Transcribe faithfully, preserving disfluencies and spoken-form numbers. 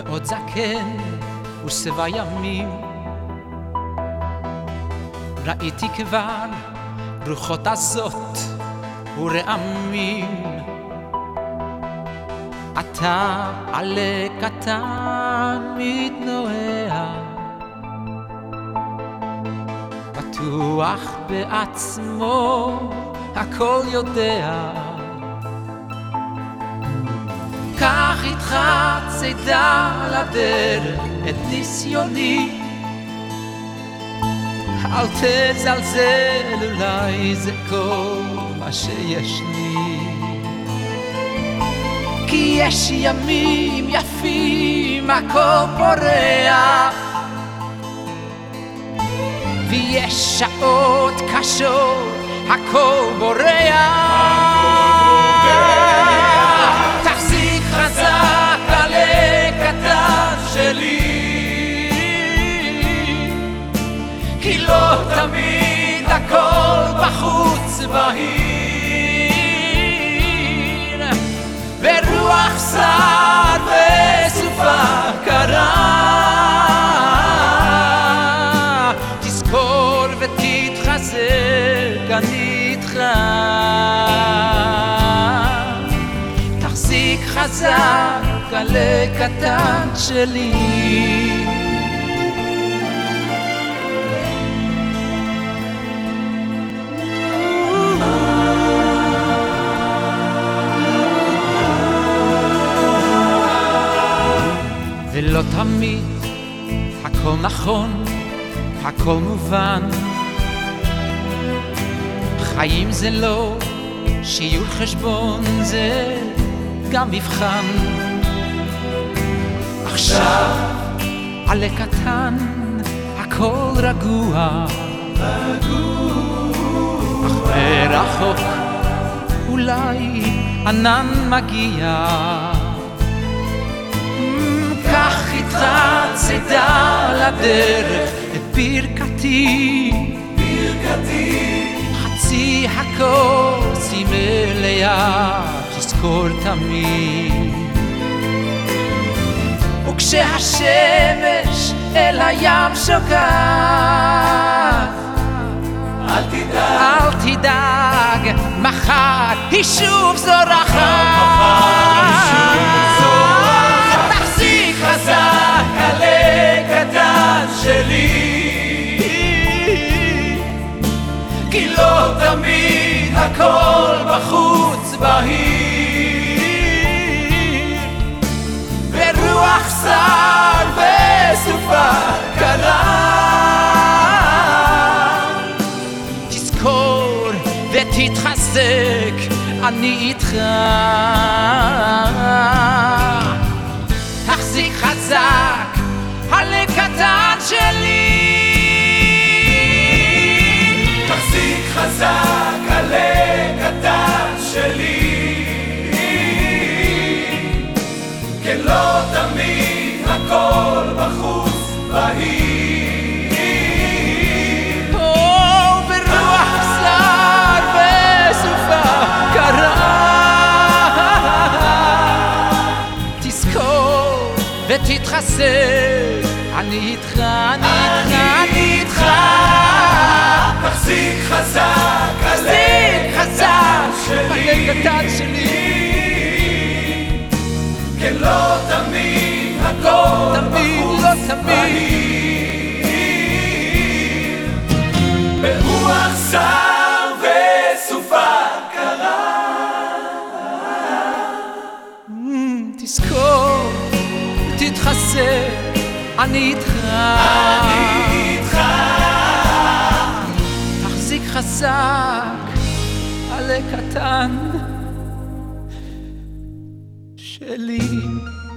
מאוד זקן ושבע ימים, ראיתי כבר רוחות עזות ורעמים. אתה עלה קטן מתנועע, בטוח בעצמו הכל יודע. קח איתך צידה לדרך את ניסיוני, אל תזלזל, אולי זה כל מה שיש לי. כי יש ימים יפים הכל פורח, ויש שעות קשות הכל בורח. תחזיק חזק עלה קטן שלי, כי לא תמיד הכל בחוץ בהיר, ברוח סער וסופה קרה. תזכור ותתחזק, אני איתך. תחזיק חזק עלה קטן שלי. ולא תמיד הכל נכון, הכל מובן. חיים זה לא שיעור חשבון, זה גם מבחן. עכשיו עלה קטן הכל רגוע, אך מרחוק אולי ענן מגיע. קח איתך צידה לדרך את ברכתי, ברכתי. חצי הכוס היא מלאה, תזכור תמיד. וכשהשמש אל הים שוקעת, אל תדאג, אל תדאג, מחר היא שוב זורחת. תחזיק חזק עלה קטן שלי, כי לא תמיד הכל בחוץ בהיר, ברוח סער וסופה קרה. תזכור ותתחזק, אני איתך. תחזיק חזק עלה קטן שלי, תחזיק חזק עלה קטן שלי, כן לא תמיד הכל בחוץ בהיר, ברוח סער וסופה קרה. תזכור ותתחזק, אני איתך, אני איתך, אני איתך. תחזיק חזק תחזיק חזק עלה קטן שלי, כן לא תמיד הכל בחוץ בהיר, ברוח סער וסופה קרה. תזכור ותתחזק, אני איתך, אני איתך. תחזיק חזק עלה קטן שלי.